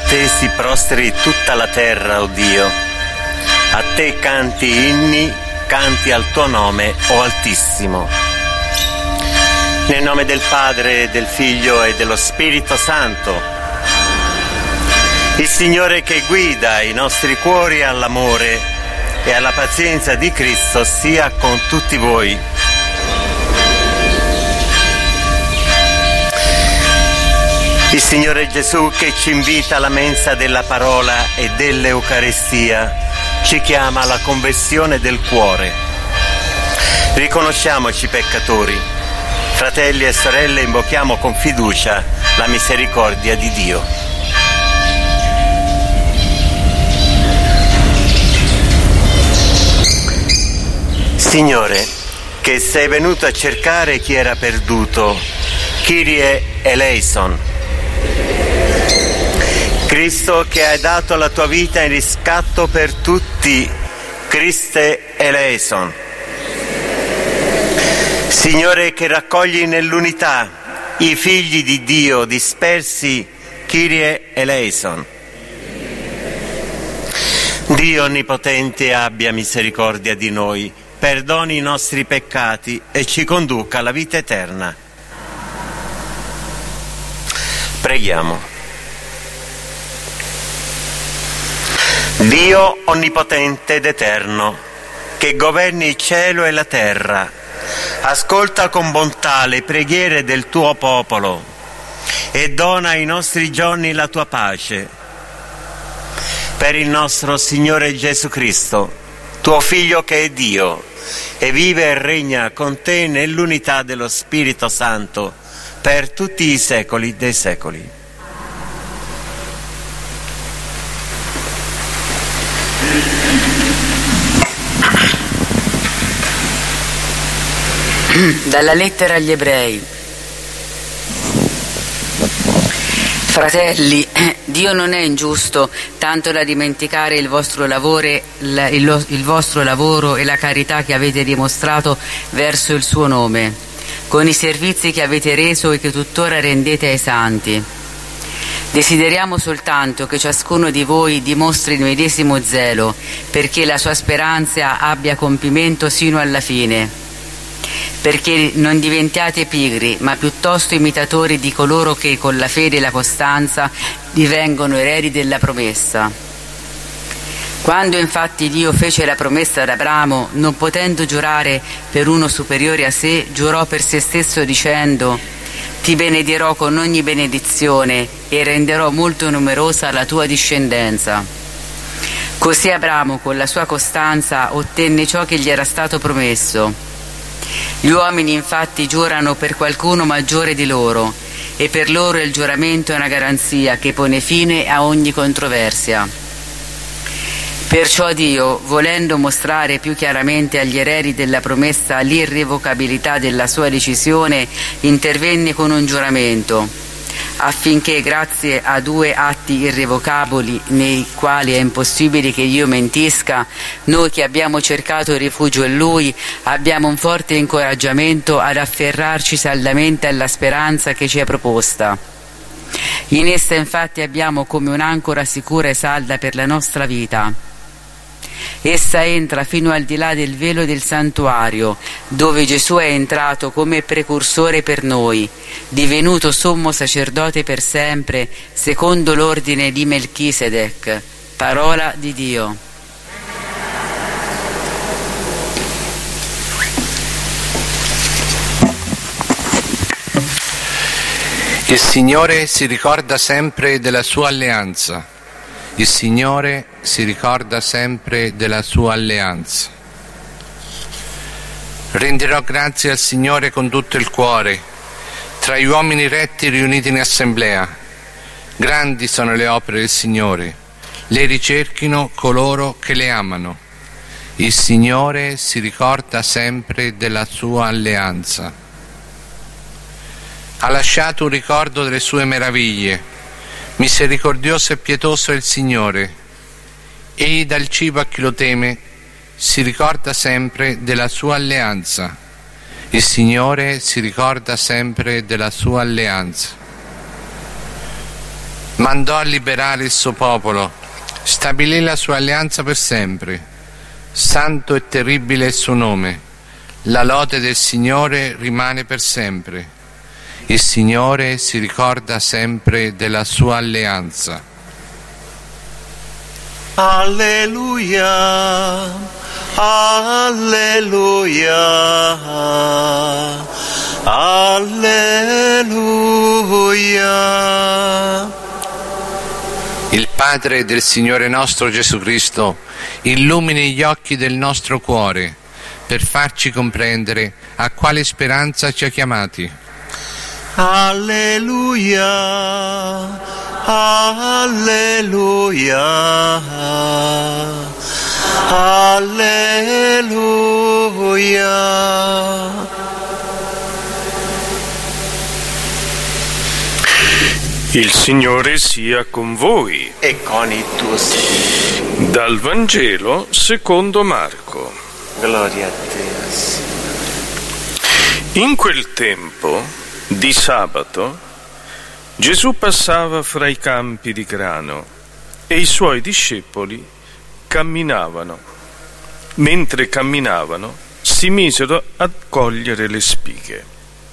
te si prostri tutta la terra, o Dio. A te canti inni, canti al tuo nome, o Altissimo. Nel nome del Padre, del Figlio e dello Spirito Santo. Il Signore che guida i nostri cuori all'amore e alla pazienza di Cristo sia con tutti voi. Il Signore Gesù, che ci invita alla mensa della parola e dell'Eucaristia, ci chiama alla conversione del cuore. Riconosciamoci peccatori. Fratelli e sorelle, invochiamo con fiducia la misericordia di Dio. Signore, che sei venuto a cercare chi era perduto, Kyrie eleison. Cristo, che hai dato la tua vita in riscatto per tutti, Christe eleison. Signore, che raccogli nell'unità i figli di Dio dispersi, Kyrie eleison. Dio Onnipotente abbia misericordia di noi, perdoni i nostri peccati e ci conduca alla vita eterna. Preghiamo. Dio Onnipotente ed Eterno, che governi il cielo e la terra, ascolta con bontà le preghiere del tuo popolo e dona ai nostri giorni la tua pace. Per il nostro Signore Gesù Cristo, tuo Figlio che è Dio e vive e regna con te nell'unità dello Spirito Santo per tutti i secoli dei secoli. Dalla lettera agli Ebrei. Fratelli, Dio non è ingiusto tanto da dimenticare il vostro lavoro e la carità che avete dimostrato verso il suo nome, con i servizi che avete reso e che tuttora rendete ai santi. Desideriamo soltanto che ciascuno di voi dimostri il medesimo zelo, perché la sua speranza abbia compimento sino alla fine. Perché non diventiate pigri, ma piuttosto imitatori di coloro che con la fede e la costanza divengono eredi della promessa. Quando infatti Dio fece la promessa ad Abramo, non potendo giurare per uno superiore a sé, giurò per se stesso dicendo: ti benedirò con ogni benedizione e renderò molto numerosa la tua discendenza. Così Abramo, con la sua costanza, ottenne ciò che gli era stato promesso. Gli uomini infatti giurano per qualcuno maggiore di loro, e per loro il giuramento è una garanzia che pone fine a ogni controversia. Perciò Dio, volendo mostrare più chiaramente agli eredi della promessa l'irrevocabilità della sua decisione, intervenne con un giuramento, affinché grazie a due atti irrevocabili nei quali è impossibile che Dio mentisca, noi che abbiamo cercato rifugio in Lui abbiamo un forte incoraggiamento ad afferrarci saldamente alla speranza che ci è proposta. In essa infatti abbiamo come un'ancora sicura e salda per la nostra vita. Essa entra fino al di là del velo del santuario, dove Gesù è entrato come precursore per noi, divenuto sommo sacerdote per sempre, secondo l'ordine di Melchisedec. Parola di Dio. Il Signore si ricorda sempre della sua alleanza. Il Signore si ricorda sempre della sua alleanza. Renderò grazie al Signore con tutto il cuore, tra gli uomini retti riuniti in assemblea. Grandi sono le opere del Signore, le ricerchino coloro che le amano. Il Signore si ricorda sempre della sua alleanza. Ha lasciato un ricordo delle sue meraviglie. Misericordioso e pietoso è il Signore. Egli dà il cibo a chi lo teme, si ricorda sempre della sua alleanza. Il Signore si ricorda sempre della sua alleanza. Mandò a liberare il suo popolo, stabilì la sua alleanza per sempre. Santo e terribile è il suo nome. La lode del Signore rimane per sempre. Il Signore si ricorda sempre della sua alleanza. Alleluia, alleluia, alleluia. Il Padre del Signore nostro Gesù Cristo illumini gli occhi del nostro cuore per farci comprendere a quale speranza ci ha chiamati. Alleluia, alleluia, alleluia. Il Signore sia con voi. E con il tuo spirito. Dal Vangelo secondo Marco. Gloria a te, Signore. In quel tempo di sabato Gesù passava fra i campi di grano e i suoi discepoli camminavano. Mentre camminavano si misero a cogliere le spighe.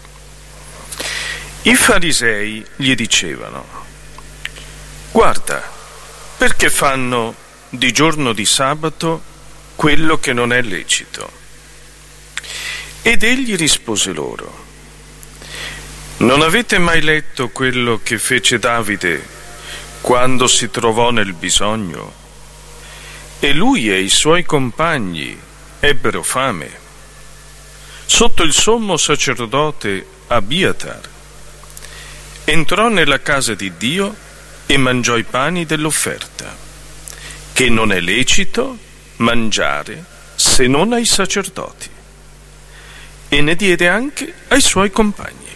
I farisei gli dicevano: guarda, perché fanno di giorno di sabato quello che non è lecito? Ed egli rispose loro: non avete mai letto quello che fece Davide quando si trovò nel bisogno? E lui e i suoi compagni ebbero fame. Sotto il sommo sacerdote Abiatar entrò nella casa di Dio e mangiò i pani dell'offerta, che non è lecito mangiare se non ai sacerdoti, e ne diede anche ai suoi compagni.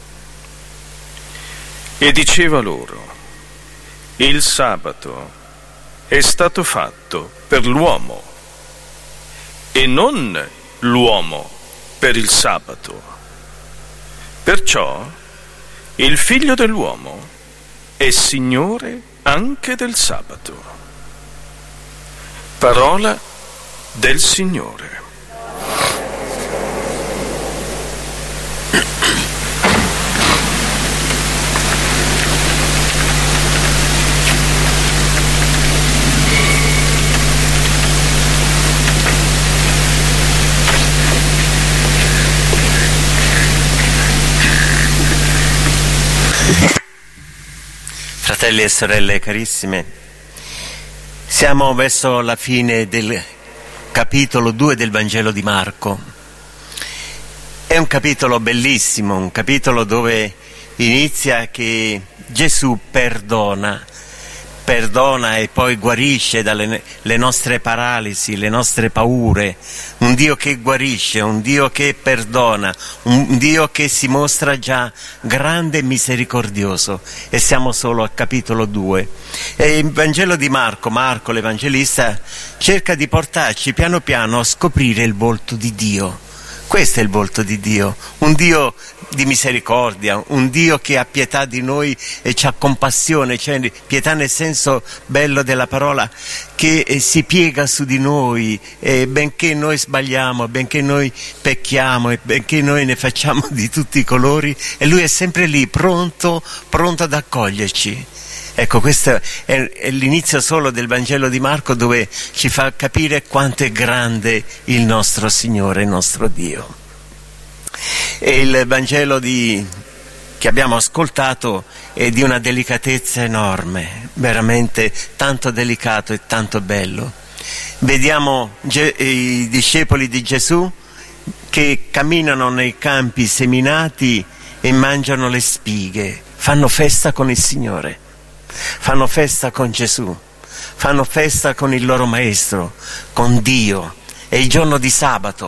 E diceva loro: il sabato è stato fatto per l'uomo e non l'uomo per il sabato. Perciò il Figlio dell'uomo è Signore anche del sabato. Parola del Signore. Fratelli e sorelle carissime, siamo verso la fine del capitolo 2 del Vangelo di Marco. È un capitolo bellissimo, un capitolo dove inizia che Gesù perdona e poi guarisce dalle le nostre paralisi, le nostre paure. Un Dio che guarisce, un Dio che perdona, un Dio che si mostra già grande e misericordioso. E siamo solo al capitolo 2. E il Vangelo di Marco l'Evangelista, cerca di portarci piano piano a scoprire il volto di Dio. Questo è il volto di Dio, un Dio di misericordia, un Dio che ha pietà di noi e c'ha compassione, cioè pietà nel senso bello della parola, che si piega su di noi, e benché noi sbagliamo, benché noi pecchiamo e benché noi ne facciamo di tutti i colori, e Lui è sempre lì, pronto ad accoglierci. Ecco, questo è l'inizio solo del Vangelo di Marco, dove ci fa capire quanto è grande il nostro Signore, il nostro Dio. E il Vangelo che abbiamo ascoltato è di una delicatezza enorme, veramente tanto delicato e tanto bello. Vediamo i discepoli di Gesù che camminano nei campi seminati e mangiano le spighe, fanno festa con il Signore. Fanno festa con Gesù, fanno festa con il loro Maestro, con Dio. È il giorno di sabato,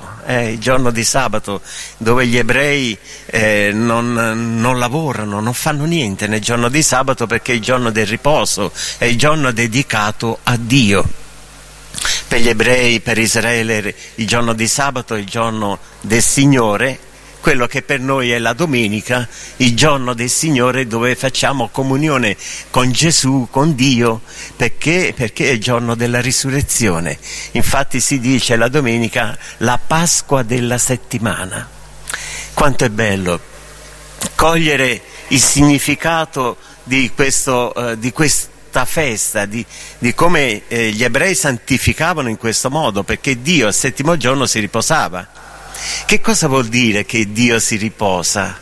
dove gli ebrei non lavorano, non fanno niente nel giorno di sabato, perché è il giorno del riposo, è il giorno dedicato a Dio. Per gli ebrei, per Israele, il giorno di sabato è il giorno del Signore, quello che per noi è la domenica, il giorno del Signore, dove facciamo comunione con Gesù, con Dio, perché è il giorno della risurrezione. Infatti si dice la domenica la Pasqua della settimana. Quanto è bello cogliere il significato di questa festa, di come gli ebrei santificavano in questo modo, perché Dio al settimo giorno si riposava. Che cosa vuol dire che Dio si riposa?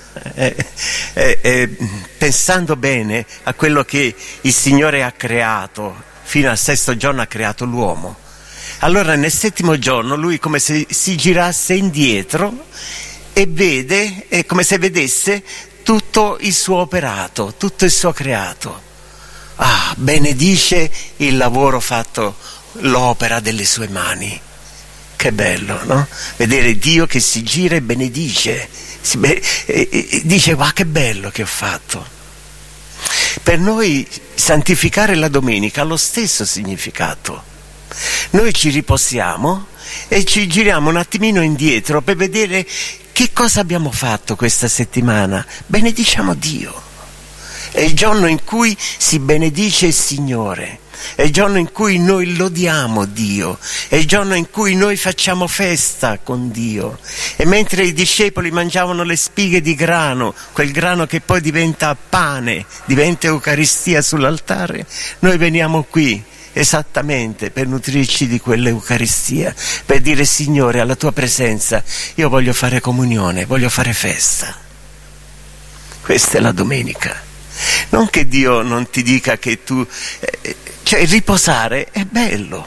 Pensando bene a quello che il Signore ha creato, fino al sesto giorno ha creato l'uomo. Allora nel settimo giorno lui come se si girasse indietro e vede, è come se vedesse tutto il suo operato, tutto il suo creato. Benedice il lavoro fatto, l'opera delle sue mani. Che bello, no? Vedere Dio che si gira e benedice, dice: "Wow, che bello che ho fatto". Per noi santificare la domenica ha lo stesso significato. Noi ci riposiamo e ci giriamo un attimino indietro per vedere che cosa abbiamo fatto questa settimana. Benediciamo Dio. È il giorno in cui si benedice il Signore, è il giorno in cui noi lodiamo Dio, è il giorno in cui noi facciamo festa con Dio. E mentre i discepoli mangiavano le spighe di grano, quel grano che poi diventa pane, diventa Eucaristia sull'altare, noi veniamo qui esattamente per nutrirci di quell'Eucaristia, per dire: Signore, alla tua presenza io voglio fare comunione, voglio fare festa. Questa è la domenica. Non che Dio non ti dica che tu... cioè riposare è bello.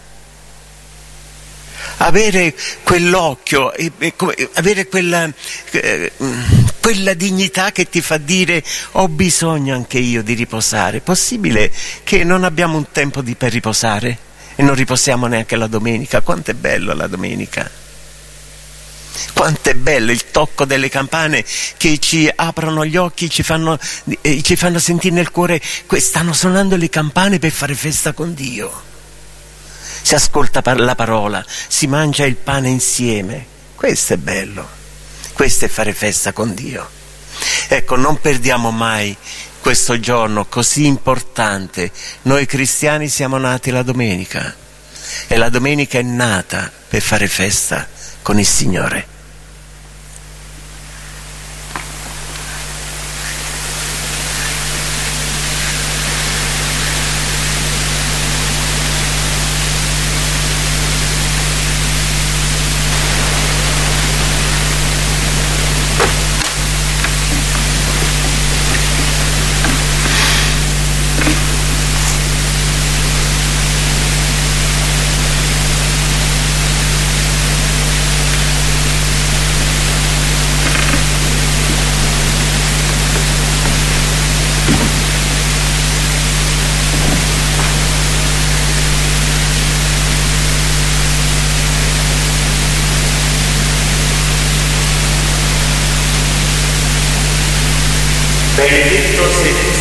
Avere quell'occhio, avere quella dignità che ti fa dire: ho bisogno anche io di riposare. È possibile che non abbiamo un tempo per riposare e non riposiamo neanche la domenica? Quanto è bello la domenica! Quanto è bello il tocco delle campane che ci aprono gli occhi, ci fanno sentire nel cuore che stanno suonando le campane per fare festa con Dio. Si ascolta la parola, si mangia il pane insieme. Questo è bello, questo è fare festa con Dio. Ecco, non perdiamo mai questo giorno così importante. Noi cristiani siamo nati la domenica e la domenica è nata per fare festa con il Signore. Benedetto sei tu,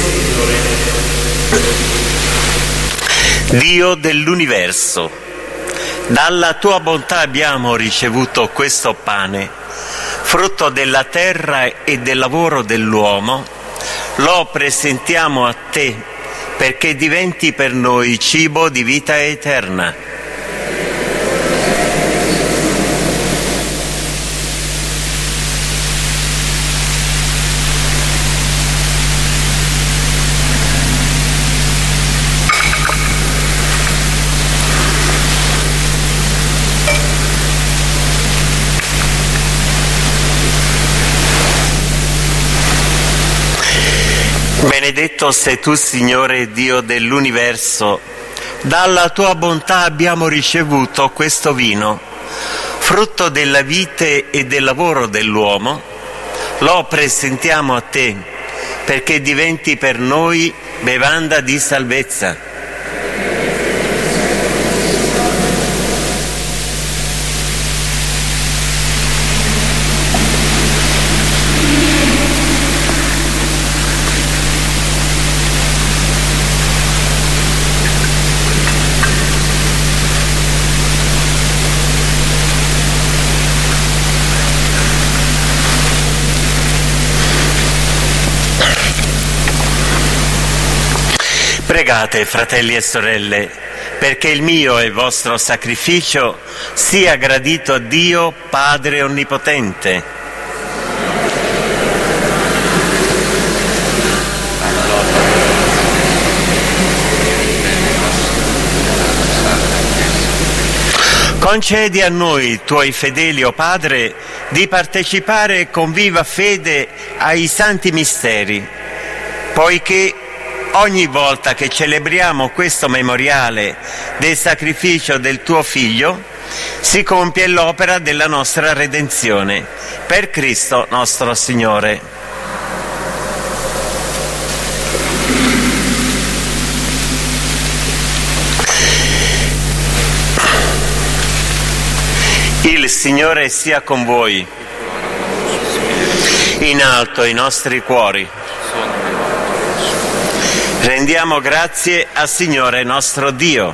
Signore, Dio dell'universo. Dalla tua bontà abbiamo ricevuto questo pane, frutto della terra e del lavoro dell'uomo. Lo presentiamo a te perché diventi per noi cibo di vita eterna. Benedetto sei tu, Signore Dio dell'universo. Dalla tua bontà abbiamo ricevuto questo vino, frutto della vite e del lavoro dell'uomo. Lo presentiamo a te perché diventi per noi bevanda di salvezza. Pregate, fratelli e sorelle, perché il mio e il vostro sacrificio sia gradito a Dio Padre Onnipotente. Concedi a noi, tuoi fedeli, o Padre, di partecipare con viva fede ai santi misteri, poiché ogni volta che celebriamo questo memoriale del sacrificio del tuo Figlio, si compie l'opera della nostra redenzione. Per Cristo nostro Signore. Il Signore sia con voi. In alto i nostri cuori. Rendiamo grazie al Signore nostro Dio.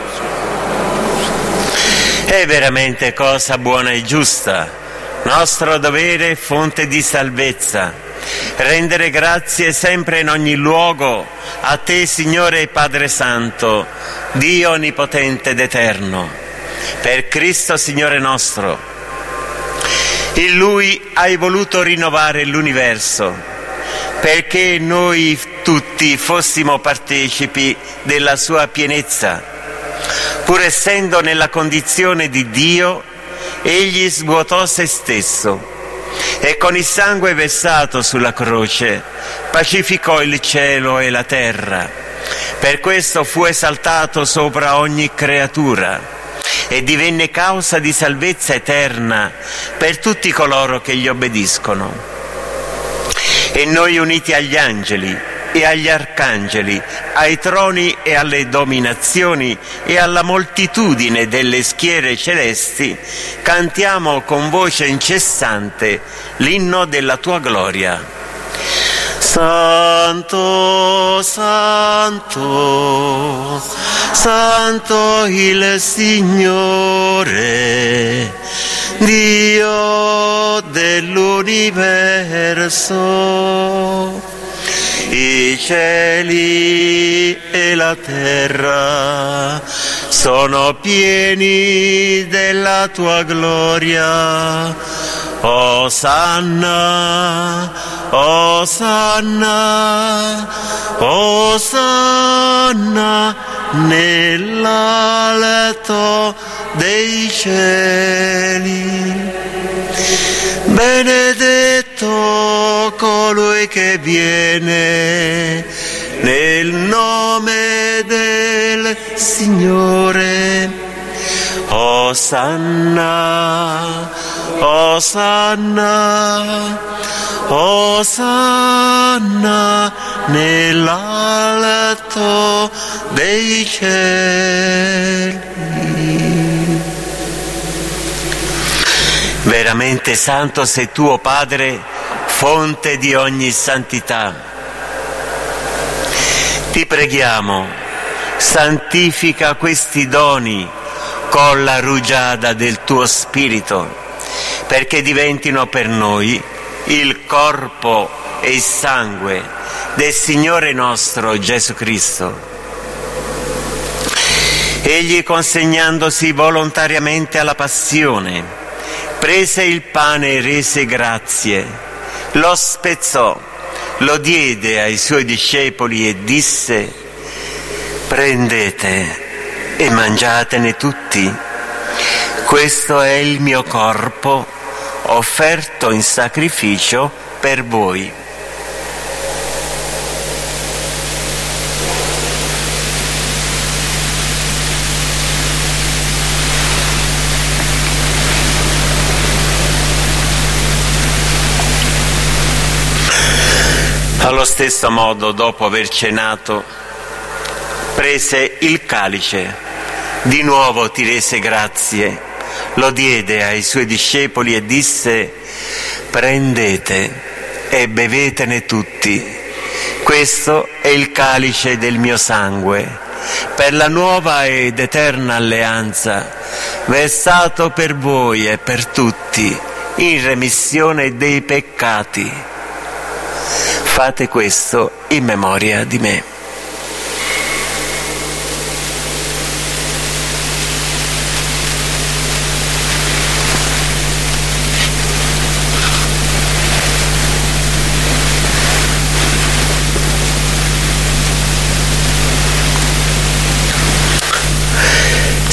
È veramente cosa buona e giusta, nostro dovere e fonte di salvezza, rendere grazie sempre in ogni luogo a Te, Signore Padre Santo, Dio Onnipotente ed Eterno, per Cristo Signore nostro. In Lui hai voluto rinnovare l'universo, perché noi tutti fossimo partecipi della sua pienezza. Pur essendo nella condizione di Dio, egli svuotò se stesso e con il sangue versato sulla croce pacificò il cielo e la terra. Per questo fu esaltato sopra ogni creatura e divenne causa di salvezza eterna per tutti coloro che gli obbediscono. E noi, uniti agli angeli e agli arcangeli, ai troni e alle dominazioni e alla moltitudine delle schiere celesti, cantiamo con voce incessante l'inno della tua gloria. Santo, Santo, Santo il Signore, Dio dell'universo. I cieli e la terra sono pieni della tua gloria. Osanna, Osanna, Osanna nell'alto dei cieli. Benedetto colui che viene nel nome del Signore. Osanna, Osanna, Osanna nell'alto dei cieli. Veramente santo sei tu, o Padre, fonte di ogni santità. Ti preghiamo, santifica questi doni con la rugiada del tuo Spirito, perché diventino per noi il corpo e il sangue del Signore nostro Gesù Cristo. Egli, consegnandosi volontariamente alla passione, prese il pane e rese grazie, lo spezzò, lo diede ai suoi discepoli e disse: prendete e mangiatene tutti, questo è il mio corpo offerto in sacrificio per voi. Allo stesso modo, dopo aver cenato, prese il calice, di nuovo ti rese grazie, lo diede ai suoi discepoli e disse: prendete e bevetene tutti, questo è il calice del mio sangue, per la nuova ed eterna alleanza, versato per voi e per tutti, in remissione dei peccati. Fate questo in memoria di me.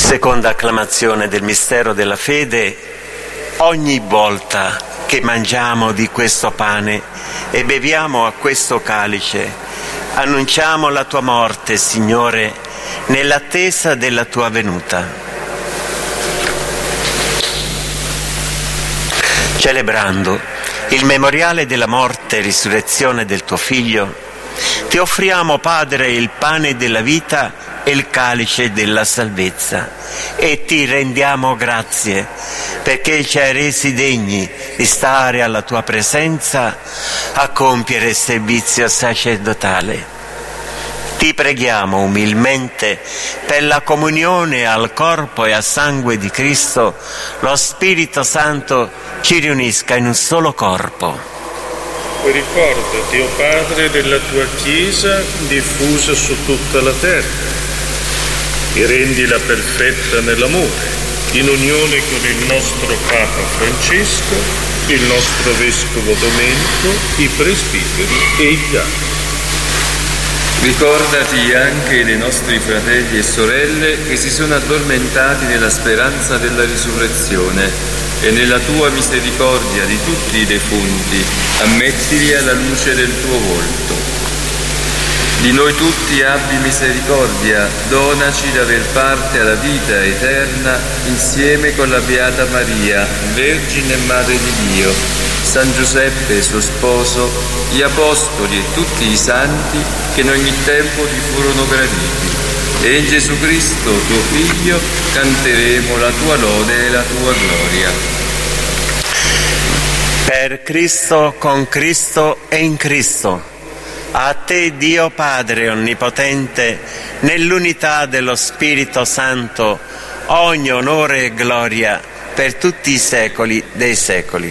Seconda acclamazione del mistero della fede. Ogni volta che mangiamo di questo pane e beviamo a questo calice, annunciamo la tua morte, Signore, nell'attesa della tua venuta. Celebrando il memoriale della morte e risurrezione del tuo Figlio, ti offriamo, Padre, il pane della vita e il calice della salvezza, e ti rendiamo grazie perché ci hai resi degni di stare alla tua presenza a compiere il servizio sacerdotale. Ti preghiamo umilmente per la comunione al corpo e al sangue di Cristo, lo Spirito Santo ci riunisca in un solo corpo. Ricordati, o Padre, della tua Chiesa diffusa su tutta la terra e rendila perfetta nell'amore, in unione con il nostro Papa Francesco, il nostro Vescovo Domenico, i presbiteri e gli altri. Ricordati anche dei nostri fratelli e sorelle che si sono addormentati nella speranza della risurrezione, e nella tua misericordia di tutti i defunti ammettili alla luce del tuo volto. Di noi tutti abbi misericordia, donaci d'aver parte alla vita eterna insieme con la Beata Maria, Vergine e Madre di Dio, San Giuseppe suo sposo, gli Apostoli e tutti i santi che in ogni tempo ti furono graditi. E in Gesù Cristo, tuo Figlio, canteremo la tua lode e la tua gloria. Per Cristo, con Cristo e in Cristo. A te, Dio Padre Onnipotente, nell'unità dello Spirito Santo, ogni onore e gloria per tutti i secoli dei secoli.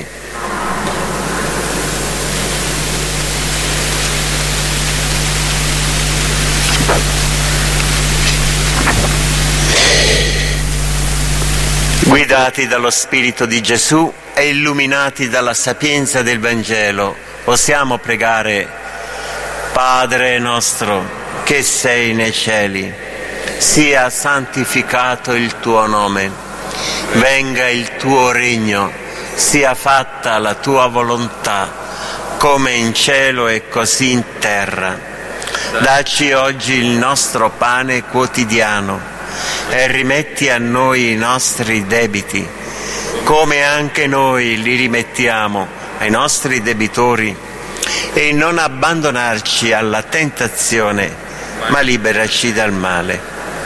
Guidati dallo Spirito di Gesù e illuminati dalla sapienza del Vangelo, possiamo pregare: Padre nostro, che sei nei cieli, sia santificato il tuo nome, venga il tuo regno, sia fatta la tua volontà, come in cielo e così in terra. Dacci oggi il nostro pane quotidiano e rimetti a noi i nostri debiti, come anche noi li rimettiamo ai nostri debitori, e non abbandonarci alla tentazione, ma liberaci dal male.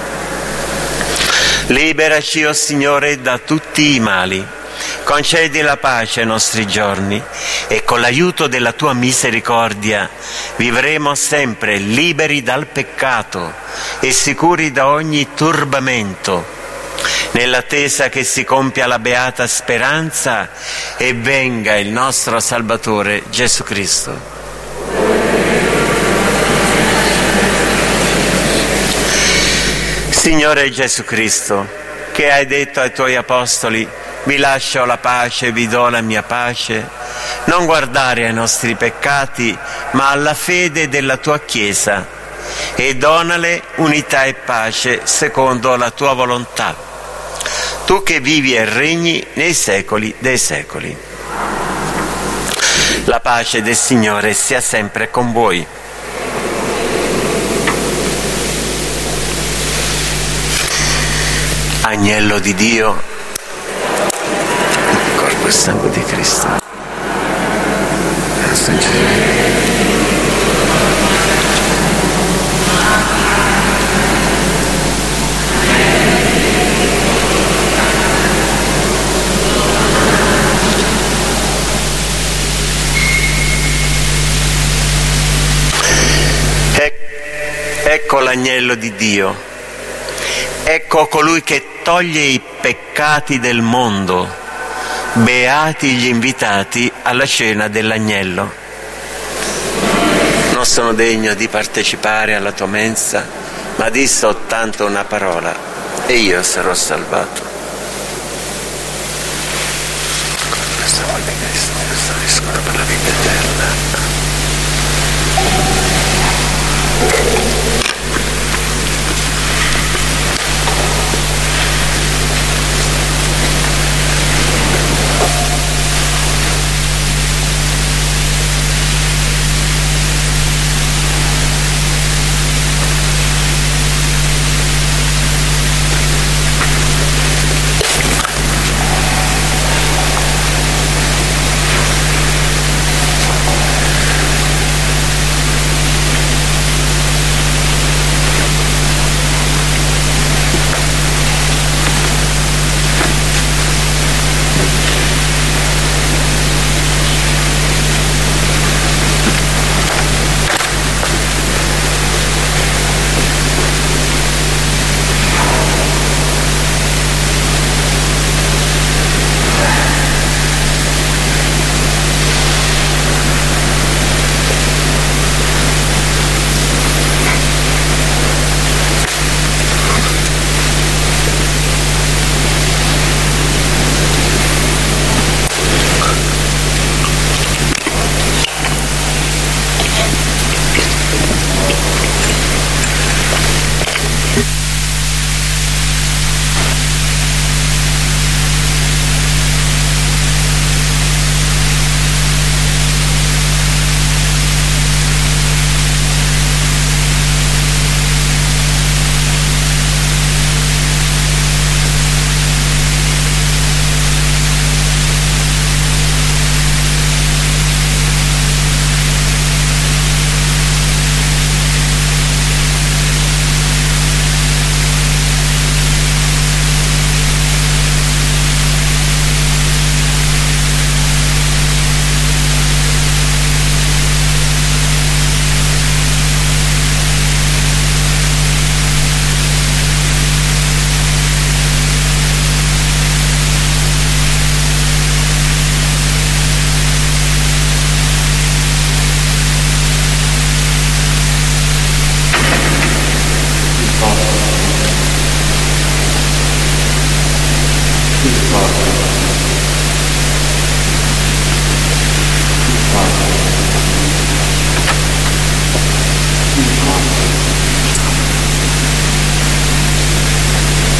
Liberaci, o Signore, da tutti i mali. Concedi la pace ai nostri giorni e con l'aiuto della tua misericordia vivremo sempre liberi dal peccato e sicuri da ogni turbamento, nell'attesa che si compia la beata speranza e venga il nostro Salvatore Gesù Cristo. Signore Gesù Cristo, che hai detto ai tuoi apostoli: vi lascio la pace, vi do la mia pace, non guardare ai nostri peccati, ma alla fede della tua Chiesa, e donale unità e pace secondo la tua volontà. Tu che vivi e regni nei secoli dei secoli. La pace del Signore sia sempre con voi. Agnello di Dio, il corpo e sangue di Cristo. Ecco l'agnello di Dio. Ecco colui che toglie i peccati del mondo. Beati gli invitati alla cena dell'agnello. Non sono degno di partecipare alla tua mensa, ma di soltanto una parola e io sarò salvato. Questa volta Cristo stariscono per la vita eterna.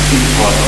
il cuore.